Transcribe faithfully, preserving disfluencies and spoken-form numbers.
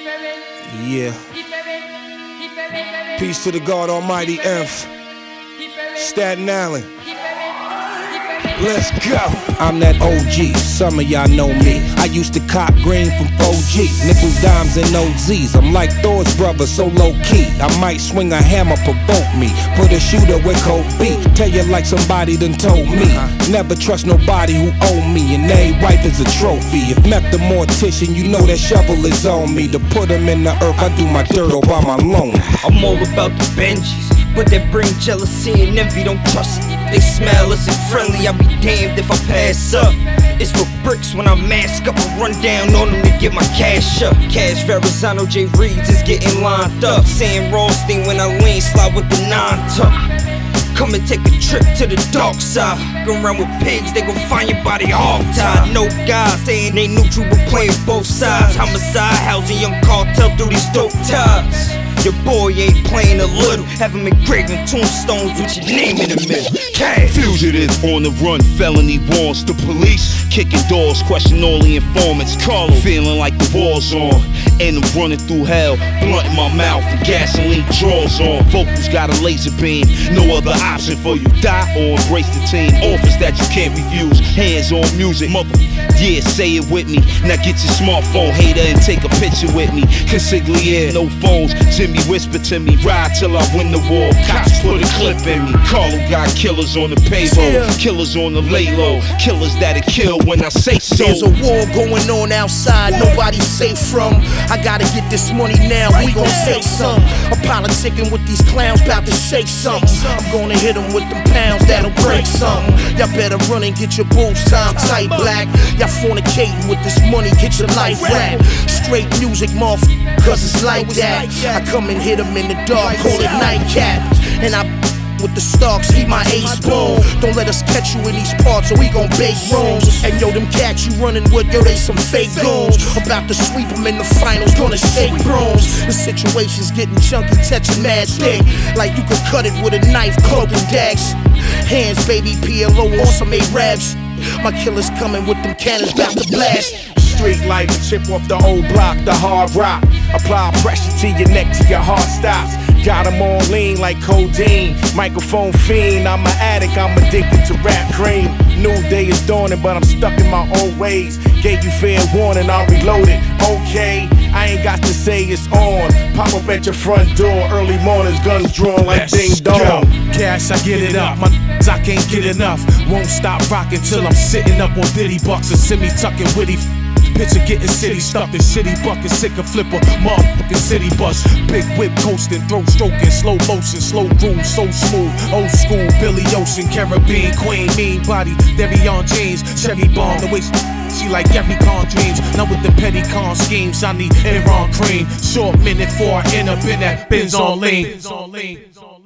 Yeah. Peace to the God Almighty F. Staten Island. Let's go. I'm that O G, some of y'all know me. I used to cop green from four G, nickels, dimes, and O Z's. I'm like Thor's brother, so low key. I might swing a hammer, provoke me. Put a shooter with Kobe. Tell you like somebody done told me. Never trust nobody who owe me, and they wife is a trophy. If Meth the mortician, you know that shovel is on me. To put them in the earth, I do my dirt all by my loan. I'm all about the Benjis, but that bring jealousy and envy, don't trust it. They smell us and friendly, I'll be damned if I pass up. It's for bricks when I mask up and run down on them to get my cash up. Cash Verrazano, J Reeds is getting lined up. Sam Rothstein when I lean, slide with the nine tuck. Come and take a trip to the dark side. Go around with pigs, they gon' find your body hog tied. No guys saying they neutral but playing both sides. Homicide, housing young cartel through these dope ties. Your boy ain't playing a little. Have him engraving tombstones with your name in the middle. Cash. Fugitive on the run, felony warrants. The police kicking doors, question all the informants. Carlo feeling like the war's on, and I'm running through hell. Blunt in my mouth and gasoline draws on. Vocals got a laser beam, no other option for you. Die or embrace the team. Offers that you can't refuse. Hands on music, mother. Yeah, say it with me. Now get your smartphone, hater, and take a picture with me. Consigliere, no phones. Jimmy whisper to me, ride till I win the war. Cops put a clip in me. Carlo got killers on the payroll, killers on the lay low, killers that'll kill when I say so. There's a war going on outside, nobody's safe from. I gotta get this money now, we gon' say some. I'm politicking with these clowns, bout to shake something. I'm gonna hit them with them pounds, that'll break something. Y'all better run and get your boobs time tight, black. Y'all fornicating with this money, get your life wrapped. Straight music, motherfucker, cause it's like that. I come and hit them in the dark, call it nightcap. And I with the Starks, keep my ace boom. Don't let us catch you in these parts or we gon' bake rooms. And yo, them cats you running with, yo, they some fake goons. About to sweep them in the finals, gonna shake brooms. The situation's getting chunky, touching mad thick. Like you could cut it with a knife, cloak and dags. Hands, baby, P L O on some A-Rabs. My killer's coming with them cannons, bout to blast. Street life, and chip off the old block, the hard rock. Apply pressure to your neck till your heart stops. Got them all lean like codeine. Microphone fiend, I'm an addict, I'm addicted to rap cream. New day is dawning, but I'm stuck in my old ways. Gave you fair warning, I'll reload it. Okay, I ain't got to say it's on. Pop up at your front door, early mornings, guns drawn like ding dong. Cash, I get it up, my I can't get enough. Won't stop rocking till I'm sitting up on Diddy bucks and semi tucking witty. Picture getting city stuffed in city bucket, sick of flipper, motherfucking city bus. Big whip coasting, throat stroking, slow motion, slow groove, so smooth. Old school, Billy Ocean, Caribbean queen, mean body, Devion jeans, Chevy bomb, the way she, she like every con dreams. Now with the petty con schemes, I need Aaron cream. Short minute before I end up in that Benz on lean.